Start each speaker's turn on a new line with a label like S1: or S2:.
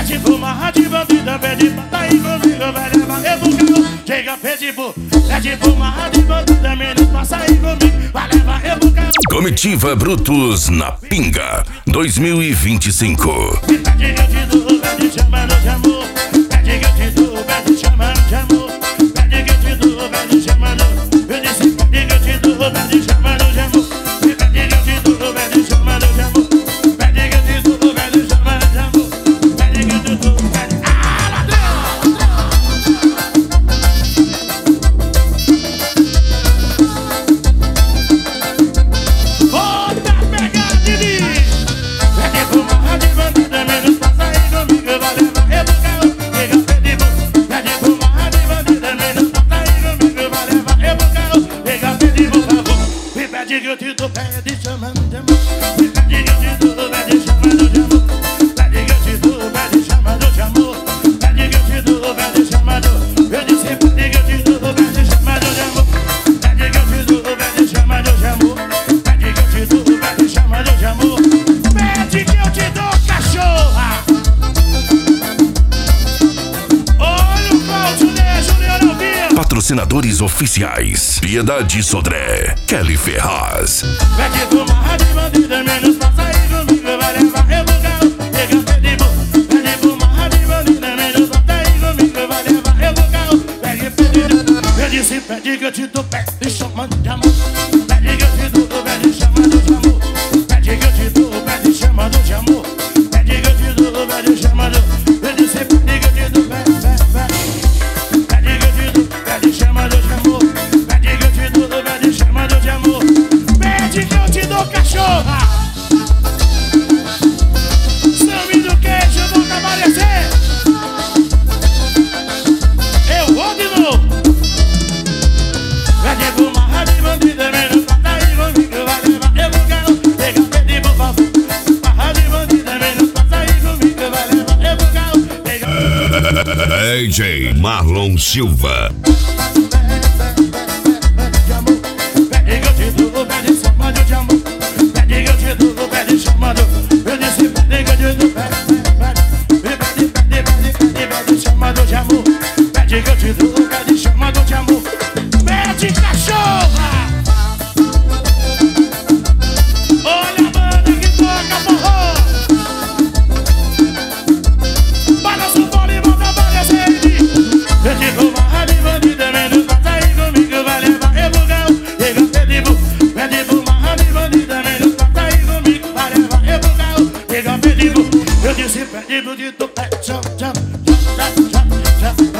S1: Pede pro marra de bandida, pede pra tá aí comigo, vai levar rebocal. Chega, pede pro marra de bandida, menos passa aí comigo, vai levar rebocal.
S2: Comitiva Brutus na Pinga 2025.
S1: Pede que eu te dou, pede chamando de amor. Pede que eu te dou, pede chamando de amor. Pede que eu te dou, pede chamando. Eu disse pede que eu te dou, pede chamando de amor. Pede que eu te dou, pede chamando de amor. Pede que eu te dou, pede chamando de amor. Pede que eu te dou, pede... Ah, ladrão! Outra pegada de mim. Pede pro marra de bandida, menos passa aí comigo, vai levar rebocal. Chega, pede pro marra de bandida, menos passa aí comigo, vai levar rebocal. Chega, pede por favor, me pede que eu te dou, pede chamando de amor. Me pede que eu te dou, pede chamando de amor. Pede que eu te dou, pede chamando de amor. Pede que eu te dou, pede chamando. Eu disse pede que eu te dou, pede chamando de amor. Pede que eu te dou, pede chamando de amor. Pede que eu te dou, pede chamando de amor. Pede que eu te dou, cachorra. Olha o Valtinei, Juliano Alvinho.
S2: Patrocinadores oficiais: Piedade Sodré, Kelly Ferraz.
S1: Pede pro marra de bandida, menos passa aí comigo, vai levar rebocal. Chega, pede pro marra de bandida, menos passa aí comigo, vai levar rebocal. Eu disse pede que eu te dou, pede chamando de amor. Pede que eu te dou, pede chamando de amor. Pede que eu te dou, pede chamando de amor. Pede que eu te dou, pede chamando. Eu disse pede que eu te dou, pede que eu te dou, pede chamando de amor. Pede que eu te dou, pede chamando de amor. Pede que eu te dou, cachorra. Sami do queijo, nunca aparecer. Eu vou de novo. Pede pro marra de bandida, menos passa aí comigo, vai levar rebocal. Chega, pede por favor, marra de bandida, menos passa aí comigo, vai levar rebocal.
S2: DJ Marlon Silva.
S1: De amor, pede que eu te dou, pede chamando de amor. Pede que eu te dou, pede chamando. Eu disse pede que eu te dou, pede chamando de amor. Pede que eu te dou, pede chamando de amor. Pede, cachorra. Olha a banda que toca forró. Balança o bolo e manda aparecer. Pede pro marra de bandida, menos passa aí comigo, vai levar rebocal. Chega, pede pro marra de bandida, menos passa aí comigo, vai levar rebocal. Chega, eu disse pede pro dito, pede, chama.